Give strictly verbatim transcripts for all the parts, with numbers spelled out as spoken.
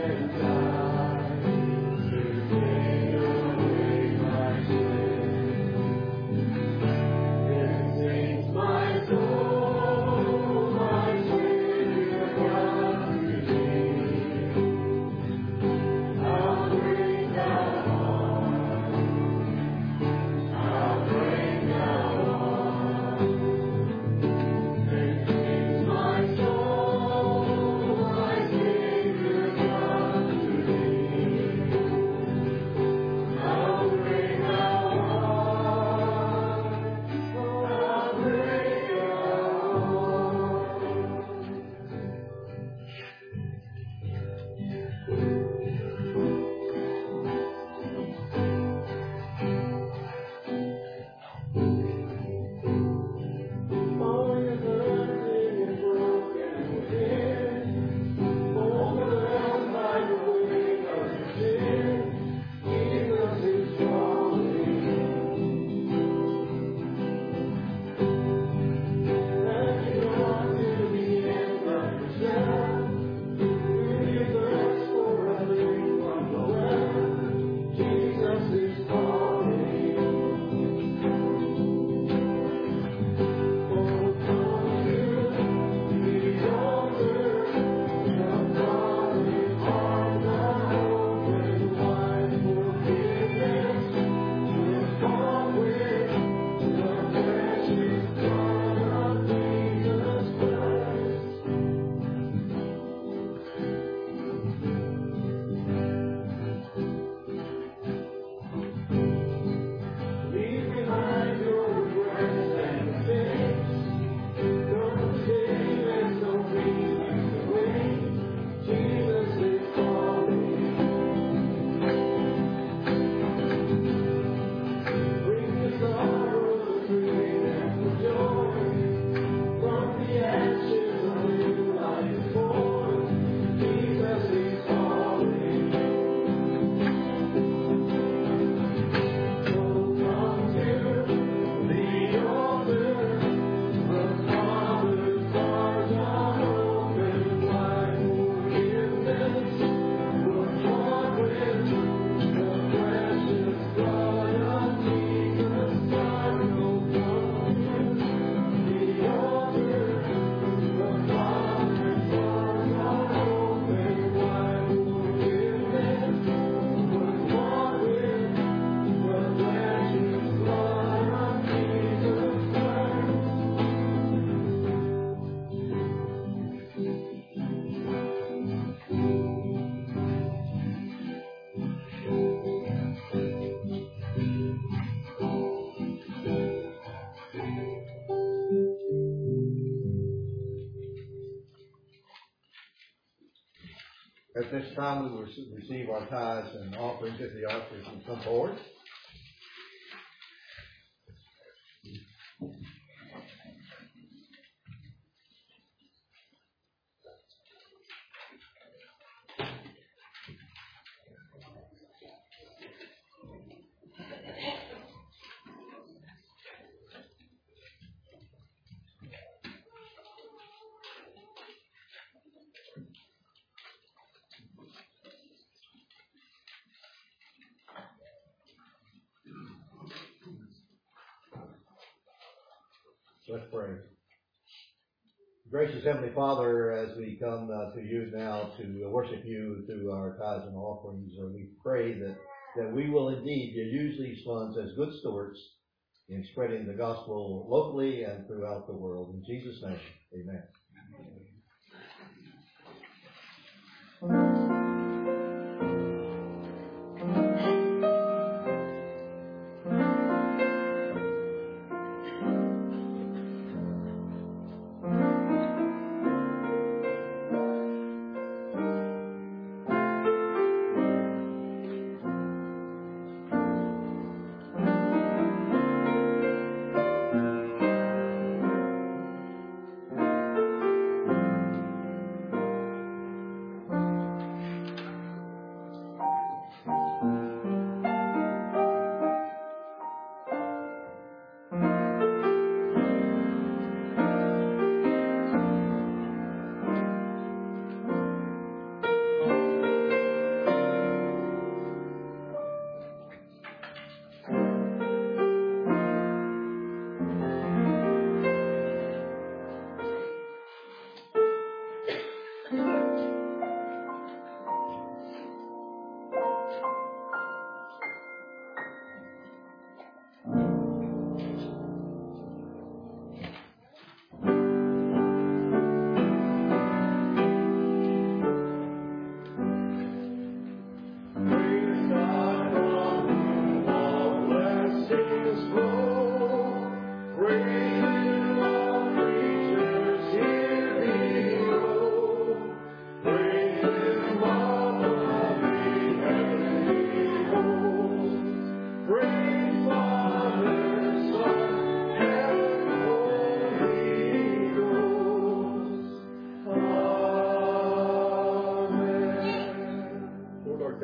At this time, we will receive our tithes and offerings at the altar. Can come forward. Let's pray. Gracious Heavenly Father, as we come uh, to you now to worship you through our tithes and offerings, uh, we pray that, that we will indeed use these funds as good stewards in spreading the gospel locally and throughout the world. In Jesus' name, amen.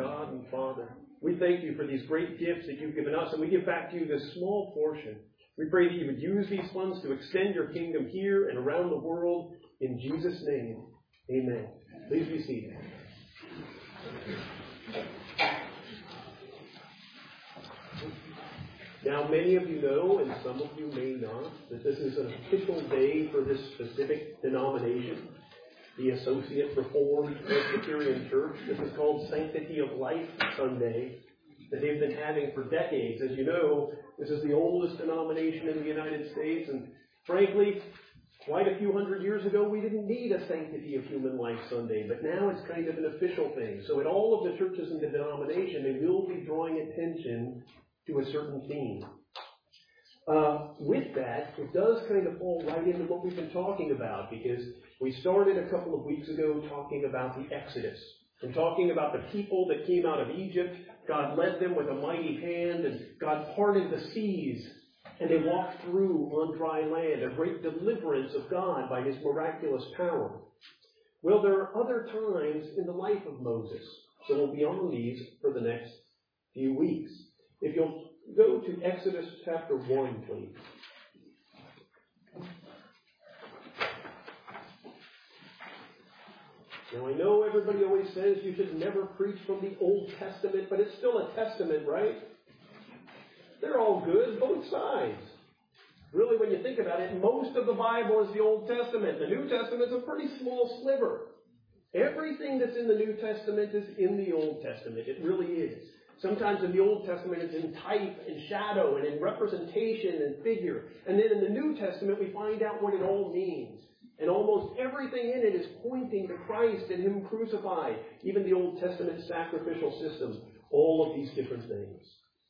God and Father, we thank you for these great gifts that you've given us, and we give back to you this small portion. We pray that you would use these funds to extend your kingdom here and around the world. In Jesus' name, amen. Please be seated. Now, many of you know, and some of you may not, that this is an official day for this specific denomination, the Associate Reformed Presbyterian Church. This is called Sanctity of Life Sunday, that they've been having for decades. As you know, this is the oldest denomination in the United States, and frankly, quite a few hundred years ago, we didn't need a Sanctity of Human Life Sunday, but now it's kind of an official thing. So in all of the churches in the denomination, they will be drawing attention to a certain theme. Uh, with that, it does kind of fall right into what we've been talking about, because we started a couple of weeks ago talking about the Exodus, and talking about the people that came out of Egypt. God led them with a mighty hand, and God parted the seas, and they walked through on dry land, a great deliverance of God by his miraculous power. Well, there are other times in the life of Moses, so we'll be on these for the next few weeks. If you'll go to Exodus chapter one, please. Now, I know everybody always says you should never preach from the Old Testament, but it's still a testament, right? They're all good, both sides. Really, when you think about it, most of the Bible is the Old Testament. The New Testament is a pretty small sliver. Everything that's in the New Testament is in the Old Testament. It really is. Sometimes in the Old Testament it's in type and shadow and in representation and figure. And then in the New Testament we find out what it all means. And almost everything in it is pointing to Christ and him crucified. Even the Old Testament sacrificial systems. All of these different things.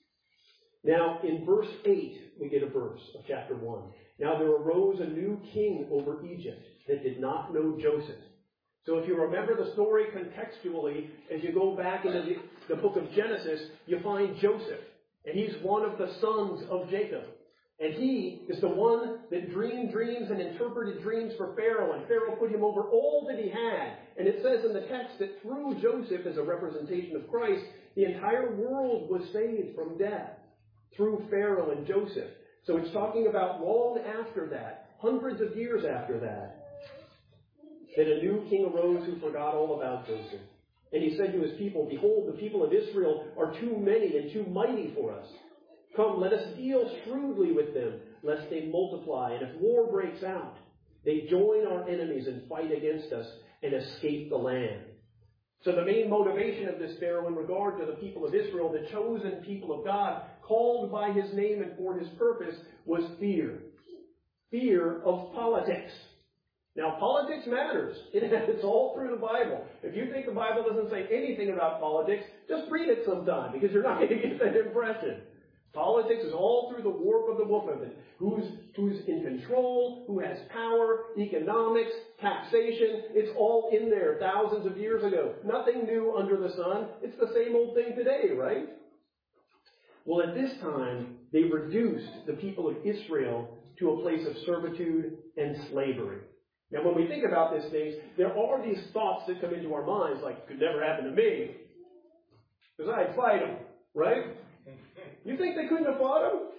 Now in verse eight we get a verse of chapter one. Now there arose a new king over Egypt that did not know Joseph. So if you remember the story contextually, as you go back into the, the book of Genesis, you find Joseph. And he's one of the sons of Jacob. And he is the one that dreamed dreams and interpreted dreams for Pharaoh. And Pharaoh put him over all that he had. And it says in the text that through Joseph, as a representation of Christ, the entire world was saved from death through Pharaoh and Joseph. So it's talking about long after that, hundreds of years after that, that a new king arose who forgot all about Joseph. And he said to his people, behold, the people of Israel are too many and too mighty for us. Come, let us deal shrewdly with them, lest they multiply. And if war breaks out, they join our enemies and fight against us and escape the land. So the main motivation of this Pharaoh in regard to the people of Israel, the chosen people of God, called by his name and for his purpose, was fear. Fear of politics. Now, politics matters. It's all through the Bible. If you think the Bible doesn't say anything about politics, just read it sometime, because you're not going to get that impression. Politics is all through the warp of the woof of it. Who's, who's in control, who has power, economics, taxation. It's all in there thousands of years ago. Nothing new under the sun. It's the same old thing today, right? Well, at this time, they reduced the people of Israel to a place of servitude and slavery. Now, when we think about these things, there are these thoughts that come into our minds, like, it could never happen to me, because I'd fight them, right? You think they couldn't have fought them?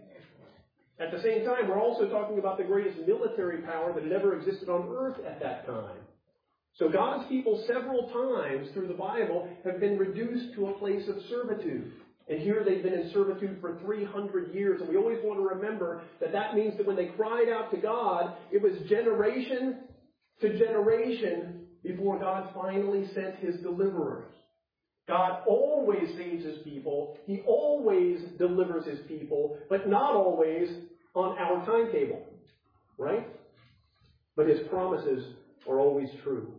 At the same time, we're also talking about the greatest military power that had ever existed on earth at that time. So God's people several times through the Bible have been reduced to a place of servitude. And here they've been in servitude for three hundred years. And we always want to remember that that means that when they cried out to God, it was generation to generation before God finally sent his deliverers. God always saves his people. He always delivers his people, but not always on our timetable. Right? But his promises are always true.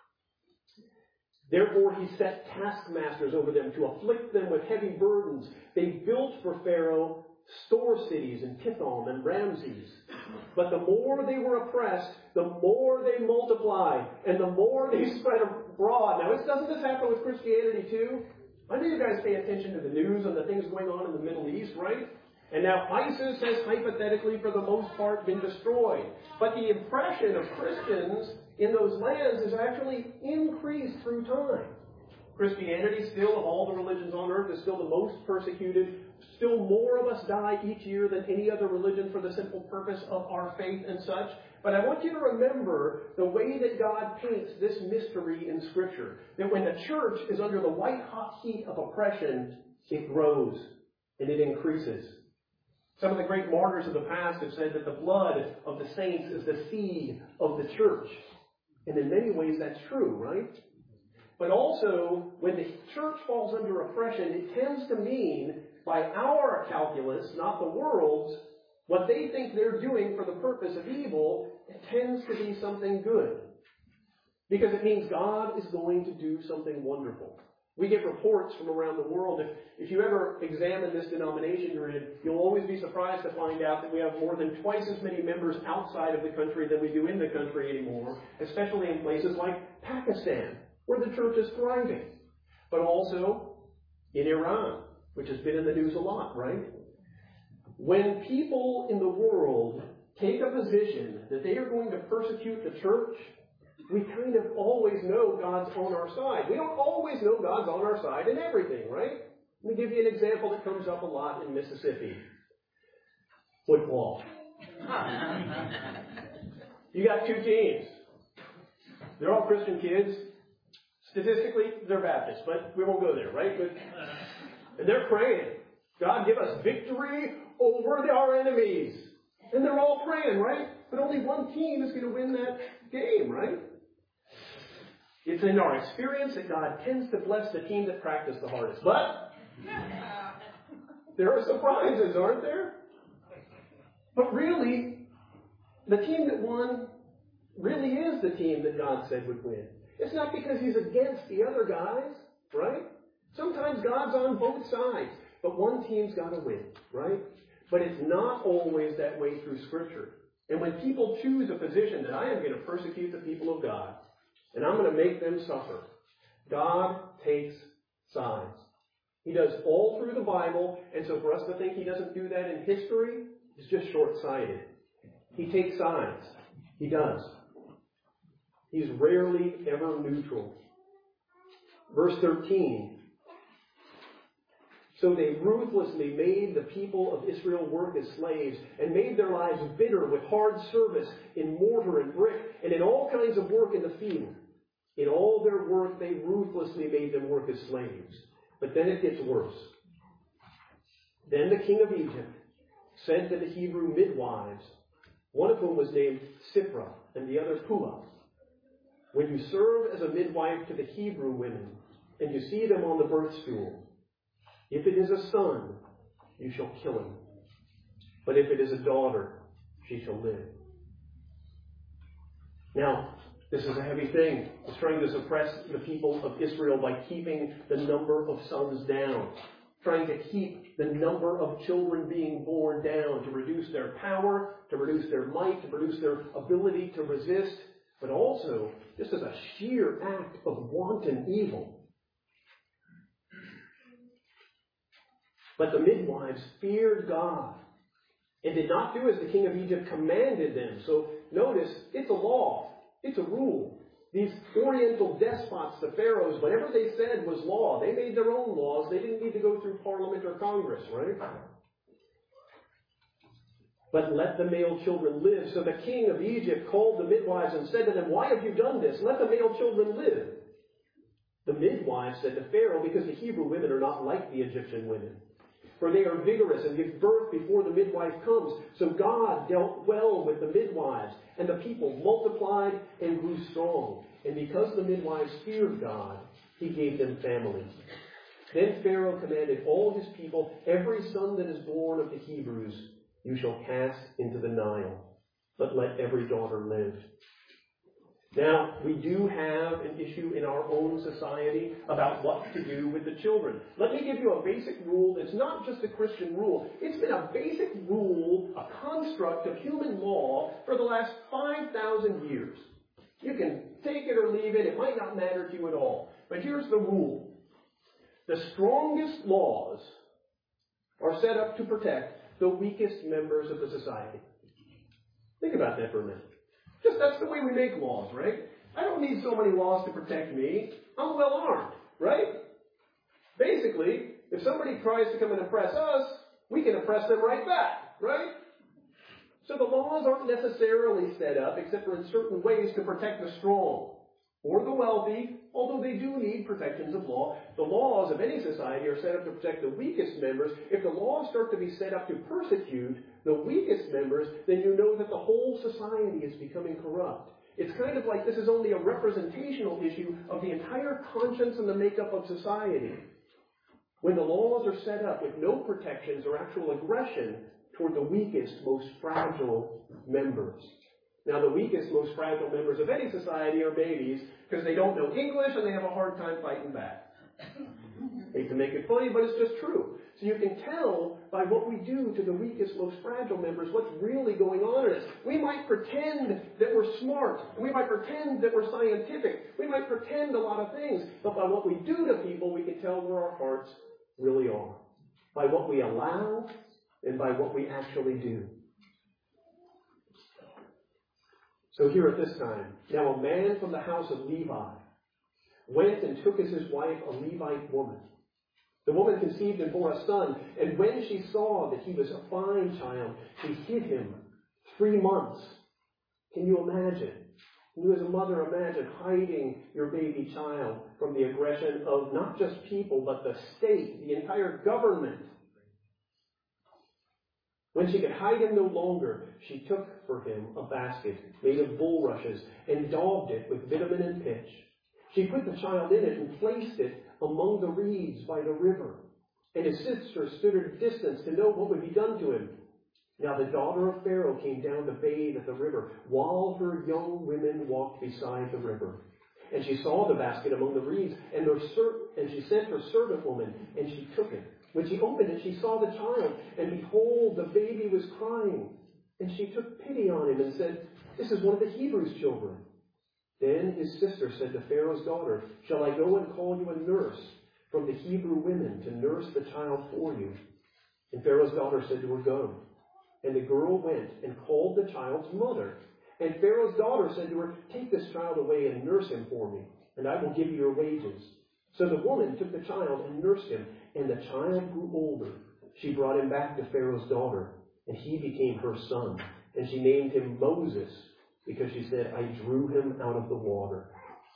Therefore, he set taskmasters over them to afflict them with heavy burdens. They built for Pharaoh store cities in Pithom and Ramses. But the more they were oppressed, the more they multiplied, and the more they spread abroad. Now, doesn't this happen with Christianity too? I know you guys pay attention to the news and the things going on in the Middle East, right? And now ISIS has hypothetically, for the most part, been destroyed. But the impression of Christians in those lands has actually increased through time. Christianity, still of all the religions on earth, is still the most persecuted. Still more of us die each year than any other religion for the simple purpose of our faith and such. But I want you to remember the way that God paints this mystery in Scripture. That when the church is under the white-hot heat of oppression, it grows and it increases. Some of the great martyrs of the past have said that the blood of the saints is the seed of the church. And in many ways that's true, right? But also, when the church falls under oppression, it tends to mean, by our calculus, not the world's, what they think they're doing for the purpose of evil, it tends to be something good. Because it means God is going to do something wonderful. We get reports from around the world. If, if you ever examine this denomination you're in, you'll always be surprised to find out that we have more than twice as many members outside of the country than we do in the country anymore, especially in places like Pakistan, where the church is thriving. But also in Iran, which has been in the news a lot, right? When people in the world take a position that they are going to persecute the church, we kind of always know God's on our side. We don't always know God's on our side in everything, right? Let me give you an example that comes up a lot in Mississippi. Football. You got two teams. They're all Christian kids. Statistically, they're Baptists, but we won't go there, right? But, and they're praying, God, give us victory over our enemies. And they're all praying, right? But only one team is going to win that game, right? It's in our experience that God tends to bless the team that practiced the hardest. But there are surprises, aren't there? But really, the team that won really is the team that God said would win. It's not because he's against the other guys, right? Sometimes God's on both sides, but one team's got to win, right? But it's not always that way through Scripture. And when people choose a position that I am going to persecute the people of God, and I'm going to make them suffer, God takes sides. He does all through the Bible, and so for us to think he doesn't do that in history is just short-sighted. He takes sides. He does. He's rarely ever neutral. Verse thirteen. So they ruthlessly made the people of Israel work as slaves and made their lives bitter with hard service in mortar and brick and in all kinds of work in the field. In all their work, they ruthlessly made them work as slaves. But then it gets worse. Then the king of Egypt sent to the Hebrew midwives, one of whom was named Sipra and the other Puah. When you serve as a midwife to the Hebrew women and you see them on the birth stool, if it is a son, you shall kill him. But if it is a daughter, she shall live. Now, this is a heavy thing. It's trying to suppress the people of Israel by keeping the number of sons down. Trying to keep the number of children being born down, to reduce their power, to reduce their might, to reduce their ability to resist, but also just as a sheer act of wanton evil. But the midwives feared God and did not do as the king of Egypt commanded them. So notice, it's a law. It's a rule. These oriental despots, the pharaohs, whatever they said was law. They made their own laws. They didn't need to go through parliament or Congress, right? But let the male children live. So the king of Egypt called the midwives and said to them, why have you done this? Let the male children live. The midwives said to Pharaoh, because the Hebrew women are not like the Egyptian women. For they are vigorous and give birth before the midwife comes. So God dealt well with the midwives, and the people multiplied and grew strong. And because the midwives feared God, he gave them families. Then Pharaoh commanded all his people, every son that is born of the Hebrews, you shall cast into the Nile, but let every daughter live. Now, we do have an issue in our own society about what to do with the children. Let me give you a basic rule that's not just a Christian rule. It's been a basic rule, a construct of human law for the last five thousand years. You can take it or leave it. It might not matter to you at all. But here's the rule. The strongest laws are set up to protect the weakest members of the society. Think about that for a minute. Just that's the way we make laws, right? I don't need so many laws to protect me. I'm well armed. right? Basically, if somebody tries to come and oppress us, we can oppress them right back, right? So the laws aren't necessarily set up, except for in certain ways, to protect the strong or the wealthy, although they do need protections of law. The laws of any society are set up to protect the weakest members. If the laws start to be set up to persecute the weakest members, then you know that the whole society is becoming corrupt. It's kind of like this is only a representational issue of the entire conscience and the makeup of society. When the laws are set up with no protections or actual aggression toward the weakest, most fragile members. Now, the weakest, most fragile members of any society are babies because they don't know English and they have a hard time fighting back. Hate to make it funny, but it's just true. So you can tell by what we do to the weakest, most fragile members what's really going on in us. We might pretend that we're smart. We might pretend that we're scientific. We might pretend a lot of things. But by what we do to people, we can tell where our hearts really are. By what we allow and by what we actually do. So here at this time, now a man from the house of Levi went and took as his wife a Levite woman. The woman conceived and bore a son, and when she saw that he was a fine child, she hid him three months. Can you imagine? Can you as a mother imagine hiding your baby child from the aggression of not just people, but the state, the entire government? When she could hide him no longer, she took for him a basket made of bulrushes and daubed it with bitumen and pitch. She put the child in it and placed it among the reeds by the river. And his sister stood at a distance to know what would be done to him. Now the daughter of Pharaoh came down to bathe at the river, while her young women walked beside the river. And she saw the basket among the reeds, and, her ser- and she sent her servant woman, and she took it. When she opened it, she saw the child, and behold, the baby was crying. And she took pity on him and said, "This is one of the Hebrews' children." Then his sister said to Pharaoh's daughter, "Shall I go and call you a nurse from the Hebrew women to nurse the child for you?" And Pharaoh's daughter said to her, "Go." And the girl went and called the child's mother. And Pharaoh's daughter said to her, "Take this child away and nurse him for me, and I will give you your wages." So the woman took the child and nursed him, and the child grew older. She brought him back to Pharaoh's daughter, and he became her son. And she named him Moses, because she said, "I drew him out of the water."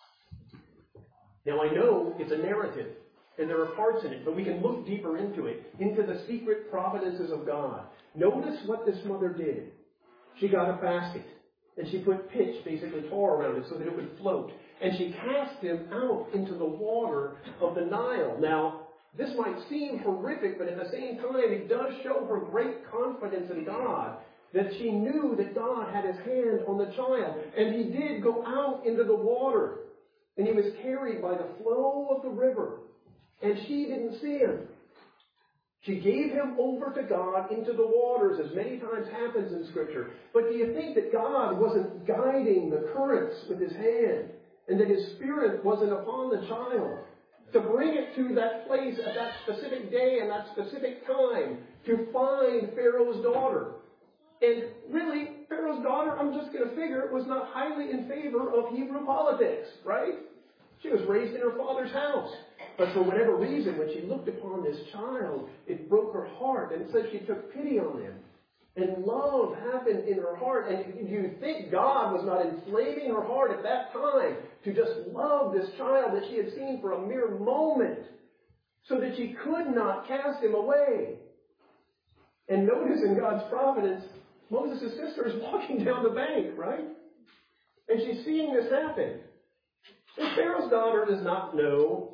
Now I know it's a narrative, and there are parts in it, but we can look deeper into it, into the secret providences of God. Notice what this mother did. She got a basket, and she put pitch, basically tar, around it so that it would float. And she cast him out into the water of the Nile. Now, this might seem horrific, but at the same time, it does show her great confidence in God, that she knew that God had his hand on the child. And he did go out into the water, and he was carried by the flow of the river. And she didn't see him. She gave him over to God into the waters, as many times happens in Scripture. But do you think that God wasn't guiding the currents with his hand, and that his Spirit wasn't upon the child to bring it to that place at that specific day and that specific time to find Pharaoh's daughter? And really, Pharaoh's daughter, I'm just going to figure, was not highly in favor of Hebrew politics, right? She was raised in her father's house. But for whatever reason, when she looked upon this child, it broke her heart. And it said she took pity on him. And love happened in her heart. And you think God was not inflaming her heart at that time to just love this child that she had seen for a mere moment, so that she could not cast him away. And notice in God's providence, Moses' sister is walking down the bank, right? And she's seeing this happen. And Pharaoh's daughter does not know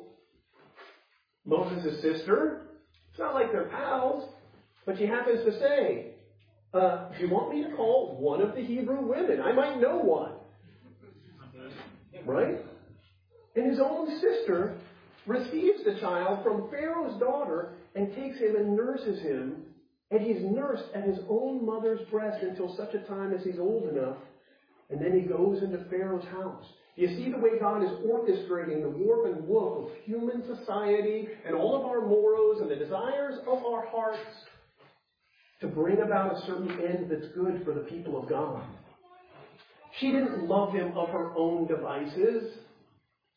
Moses' sister. It's not like they're pals. But she happens to say, uh, do you want me to call one of the Hebrew women? I might know one. Right? And his own sister receives the child from Pharaoh's daughter and takes him and nurses him. And he's nursed at his own mother's breast until such a time as he's old enough. And then he goes into Pharaoh's house. You see the way God is orchestrating the warp and woof of human society and all of our morals and the desires of our hearts to bring about a certain end that's good for the people of God. She didn't love him of her own devices.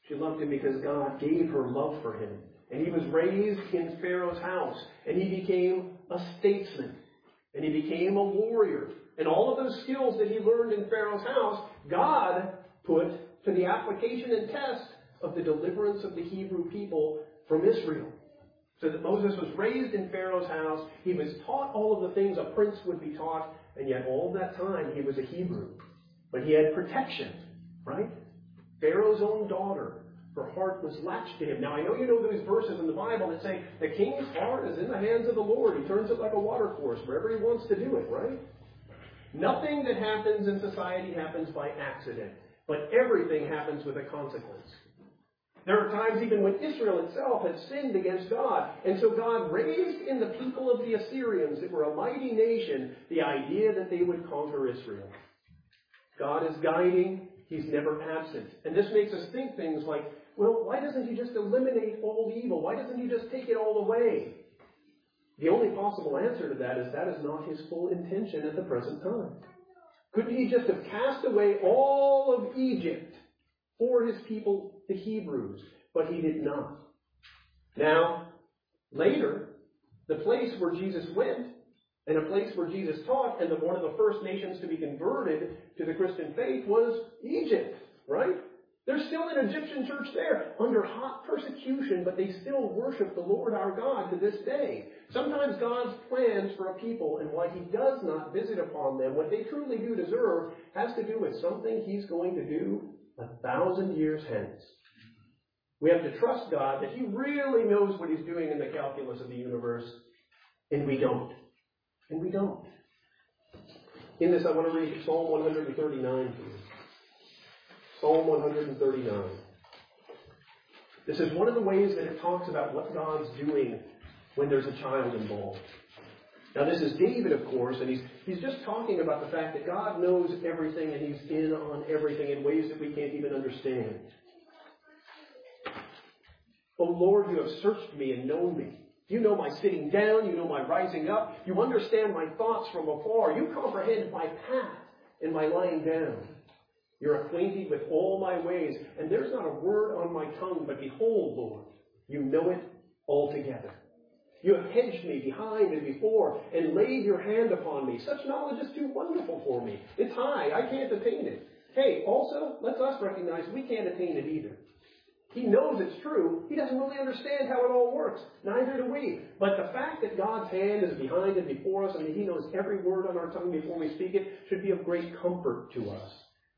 She loved him because God gave her love for him. And he was raised in Pharaoh's house. And he became a statesman. And he became a warrior. And all of those skills that he learned in Pharaoh's house, God put to the application and test of the deliverance of the Hebrew people from Israel. So that Moses was raised in Pharaoh's house. He was taught all of the things a prince would be taught. And yet all that time he was a Hebrew. But he had protection, right? Pharaoh's own daughter, her heart was latched to him. Now I know you know those verses in the Bible that say the king's heart is in the hands of the Lord. He turns it like a water course wherever he wants to do it, right? Nothing that happens in society happens by accident. But everything happens with a consequence. There are times even when Israel itself had sinned against God. And so God raised in the people of the Assyrians, that were a mighty nation, the idea that they would conquer Israel. God is guiding. He's never absent. And this makes us think things like, well, why doesn't he just eliminate all evil? Why doesn't he just take it all away? The only possible answer to that is that is not his full intention at the present time. Couldn't he just have cast away all of Egypt for his people, the Hebrews? But he did not. Now, later, the place where Jesus went, and a place where Jesus taught, and the, one of the first nations to be converted to the Christian faith was Egypt, right? There's still an Egyptian church there under hot persecution, but they still worship the Lord our God to this day. Sometimes God's plans for a people and why he does not visit upon them what they truly do deserve has to do with something he's going to do a thousand years hence. We have to trust God that he really knows what he's doing in the calculus of the universe, and we don't. And we don't. In this, I want to read Psalm one thirty-nine to you. Psalm one thirty-nine. This is one of the ways that it talks about what God's doing when there's a child involved. Now, this is David, of course, and he's, he's just talking about the fact that God knows everything and he's in on everything in ways that we can't even understand. O Lord, you have searched me and known me. You know my sitting down. You know my rising up. You understand my thoughts from afar. You comprehend my path and my lying down. You're acquainted with all my ways, and there's not a word on my tongue, but behold, Lord, you know it altogether. You have hedged me behind and before, and laid your hand upon me. Such knowledge is too wonderful for me. It's high. I can't attain it. Hey, also, let's us recognize we can't attain it either. He knows it's true. He doesn't really understand how it all works. Neither do we. But the fact that God's hand is behind and before us and that he knows every word on our tongue before we speak it should be of great comfort to us.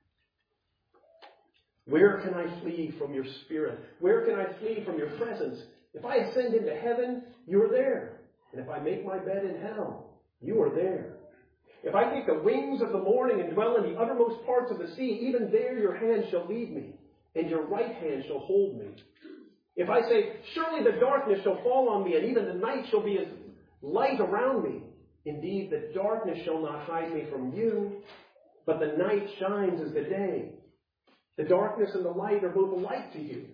Where can I flee from your spirit? Where can I flee from your presence? If I ascend into heaven, you are there. And if I make my bed in hell, you are there. If I take the wings of the morning and dwell in the uttermost parts of the sea, even there your hand shall lead me, and your right hand shall hold me. If I say, surely the darkness shall fall on me, and even the night shall be as light around me. Indeed, the darkness shall not hide me from you, but the night shines as the day. The darkness and the light are both alike to you.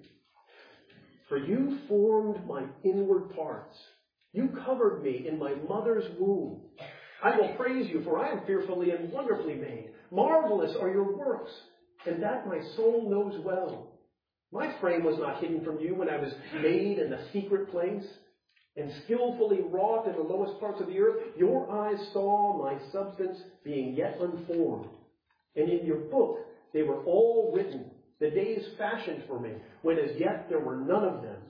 For you formed my inward parts. You covered me in my mother's womb. I will praise you, for I am fearfully and wonderfully made. Marvelous are your works, and that my soul knows well. My frame was not hidden from you when I was made in the secret place and skillfully wrought in the lowest parts of the earth. Your eyes saw my substance being yet unformed. And in your book they were all written, the days fashioned for me, when as yet there were none of them.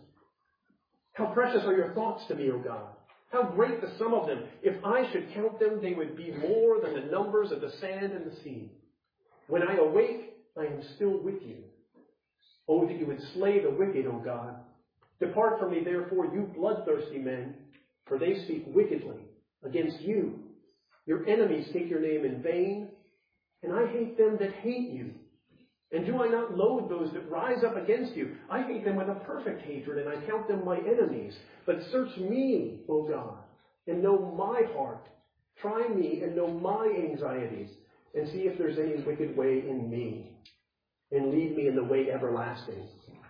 How precious are your thoughts to me, O God! How great the sum of them! If I should count them, they would be more than the numbers of the sand and the sea. When I awake, I am still with you. Oh, that you would slay the wicked, O God! Depart from me, therefore, you bloodthirsty men, for they speak wickedly against you. Your enemies take your name in vain, and I hate them that hate you. And do I not loathe those that rise up against you? I hate them with a perfect hatred, and I count them my enemies. But search me, O God, and know my heart. Try me and know my anxieties, and see if there's any wicked way in me, and lead me in the way everlasting.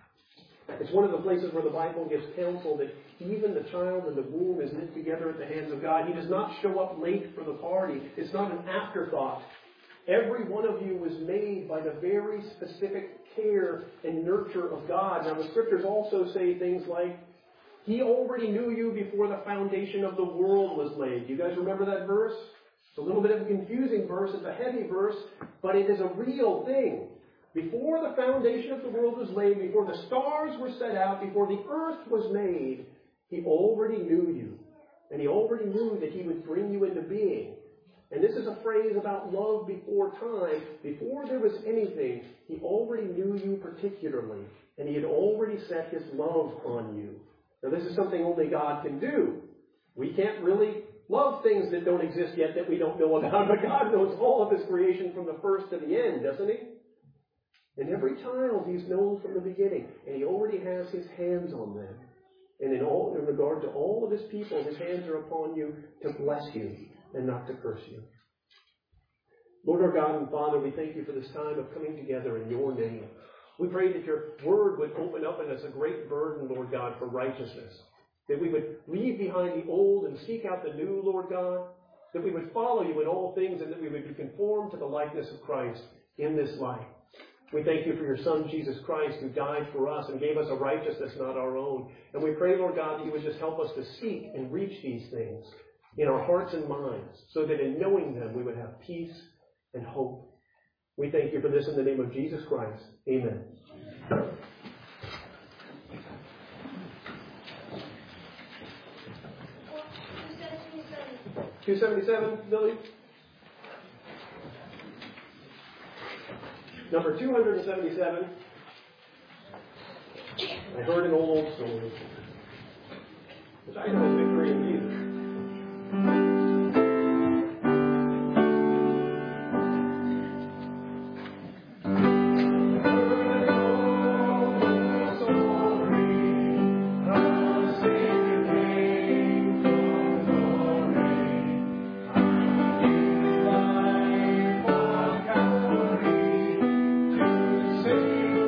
It's one of the places where the Bible gives counsel that even the child in the womb is knit together at the hands of God. He does not show up late for the party. It's not an afterthought. Every one of you was made by the very specific care and nurture of God. Now, the scriptures also say things like, He already knew you before the foundation of the world was laid. Do you guys remember that verse? It's a little bit of a confusing verse. It's a heavy verse, but it is a real thing. Before the foundation of the world was laid, before the stars were set out, before the earth was made, He already knew you. And He already knew that He would bring you into being. And this is a phrase about love before time. Before there was anything, He already knew you particularly. And He had already set His love on you. Now, this is something only God can do. We can't really love things that don't exist yet that we don't know about. But God knows all of His creation from the first to the end, doesn't He? And every child He's known from the beginning. And He already has His hands on them. And in all, in regard to all of His people, His hands are upon you to bless you and not to curse you. Lord our God and Father, we thank You for this time of coming together in Your name. We pray that Your word would open up in us a great burden, Lord God, for righteousness. That we would leave behind the old and seek out the new, Lord God. That we would follow You in all things and that we would be conformed to the likeness of Christ in this life. We thank You for Your Son, Jesus Christ, who died for us and gave us a righteousness not our own. And we pray, Lord God, that You would just help us to seek and reach these things in our hearts and minds, so that in knowing them we would have peace and hope. We thank You for this in the name of Jesus Christ. Amen. two seventy-seven, Billy? Number two seventy-seven. I heard an old story, which I know is victory in Jesus.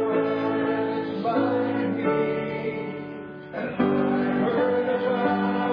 Heard about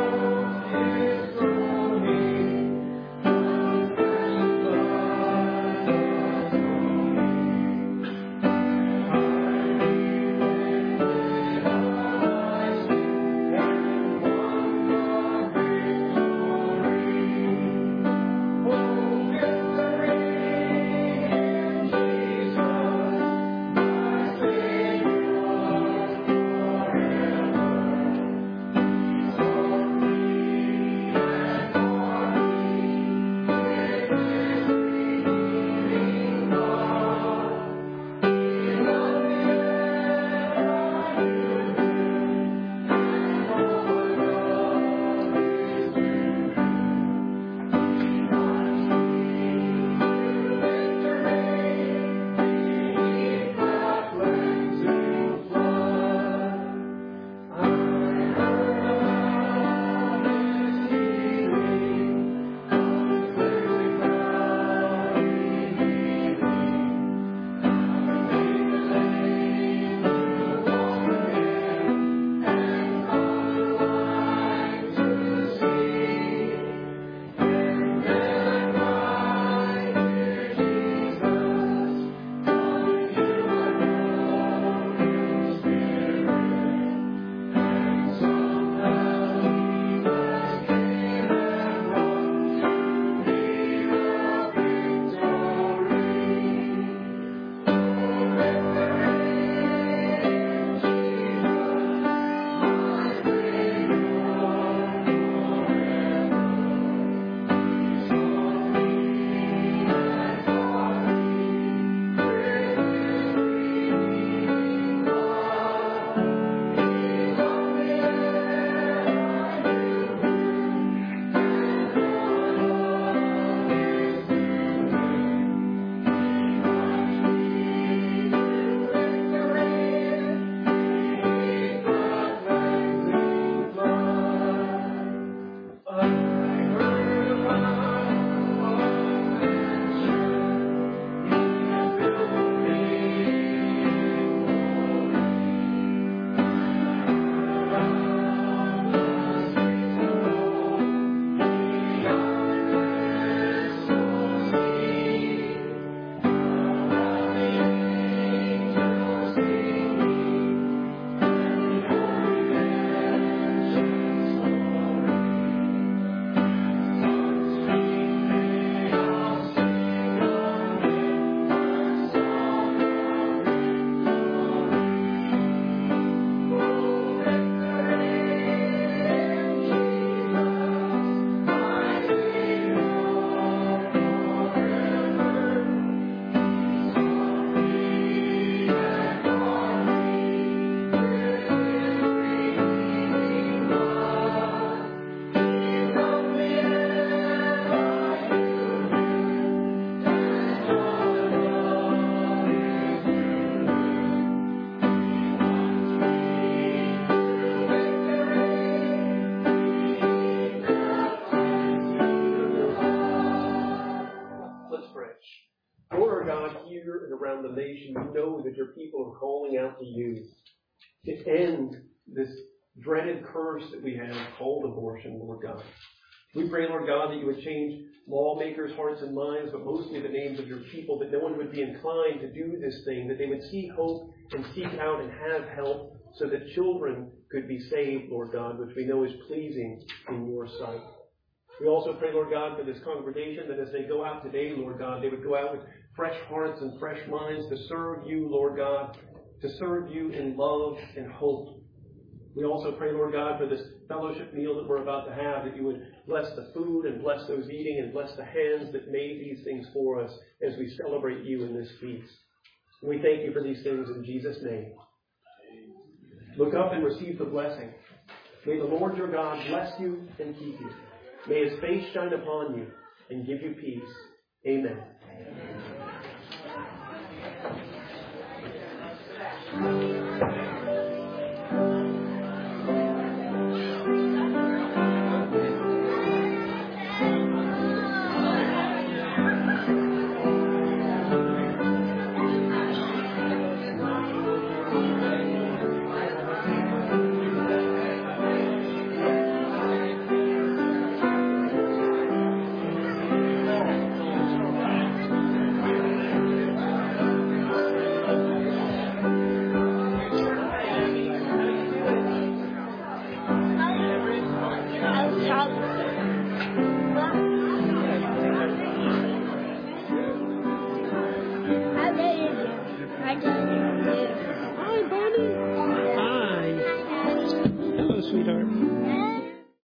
condemnation. We know that your people are calling out to you to end this dreaded curse that we have called abortion, Lord God. We pray, Lord God, that you would change lawmakers' hearts and minds, but mostly the names of your people, that no one would be inclined to do this thing, that they would seek hope and seek out and have help so that children could be saved, Lord God, which we know is pleasing in your sight. We also pray, Lord God, for this congregation, that as they go out today, Lord God, they would go out with fresh hearts and fresh minds to serve you, Lord God, to serve you in love and hope. We also pray, Lord God, for this fellowship meal that we're about to have, that you would bless the food and bless those eating and bless the hands that made these things for us as we celebrate you in this feast. And we thank you for these things in Jesus' name. Look up and receive the blessing. May the Lord your God bless you and keep you. May his face shine upon you and give you peace. Amen. Amen.